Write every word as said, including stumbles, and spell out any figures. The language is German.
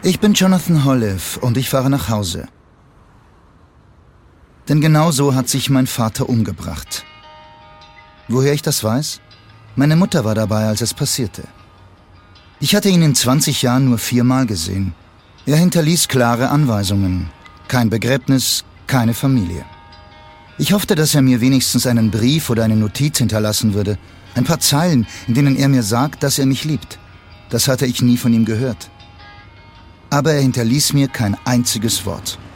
Ich bin Jonathan Holliff und ich fahre nach Hause. Denn genau so hat sich mein Vater umgebracht. Woher ich das weiß? Meine Mutter war dabei, als es passierte. Ich hatte ihn in zwanzig Jahren nur viermal gesehen. Er hinterließ klare Anweisungen. Kein Begräbnis, keine Familie. Ich hoffte, dass er mir wenigstens einen Brief oder eine Notiz hinterlassen würde. Ein paar Zeilen, in denen er mir sagt, dass er mich liebt. Das hatte ich nie von ihm gehört. Aber er hinterließ mir kein einziges Wort.